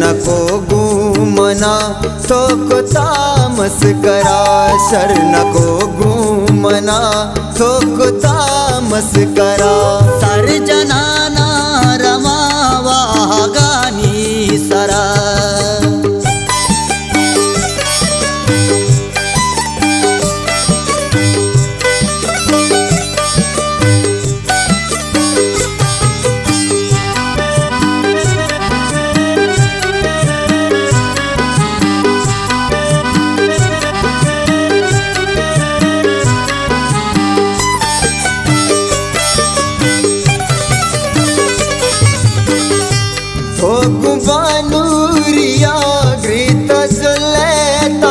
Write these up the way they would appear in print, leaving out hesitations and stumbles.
को घूमना थोक तामस करा, शरण को घूमना थोक तामस करा। सर्जनाना रमावा गानी सरा, बानुरिया घृत लेता,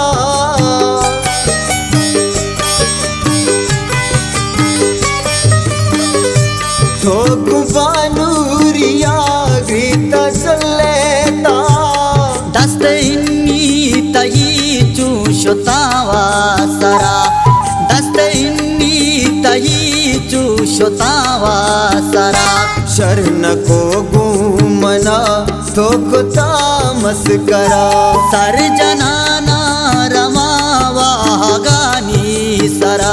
थोक बानुरिया घृत लेता। दस्त इन्नी तही चूशोतावा सरा, दस्त इन्नी तही चूशोतावा सरा। शरण को घूमना थोक तामस करा, सर्जनाना रमावा गानी सरा।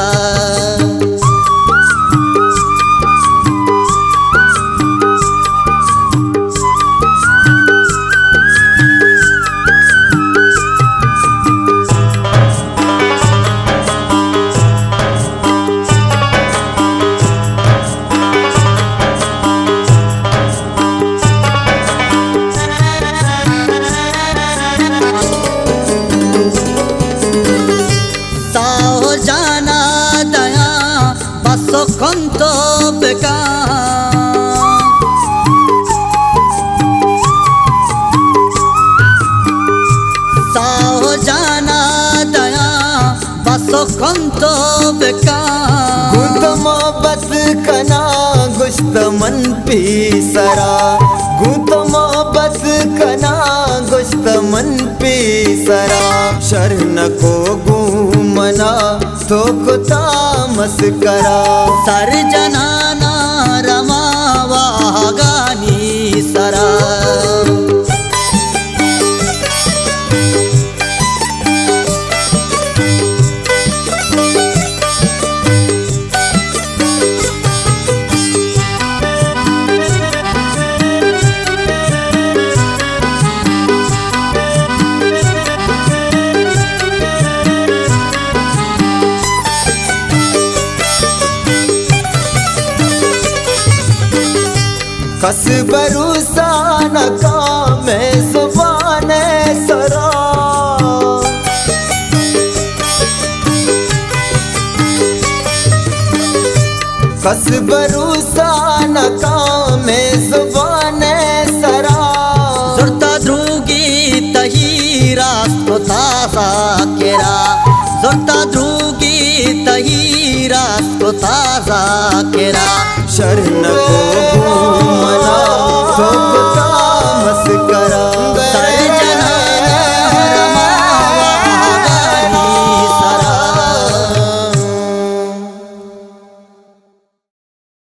Conto beca sao jana daya baso conto beca गुत मोहब्बत कना गुश्त मन पी सरा, गुत मोहब्बत कना गुश्त मन पी सरा। शरण को घूमना थोक तामस करा, सर्जनाना रमावा गानी सरा। कस भरोसा न काम जुबान सरा, कस भरोसा न काम जुबान सरा। जुर्ता द्रुगी तही रास्तो तासा केरा, जुर्ता द्रुगी तही रास्तो तासा केरा। शरण को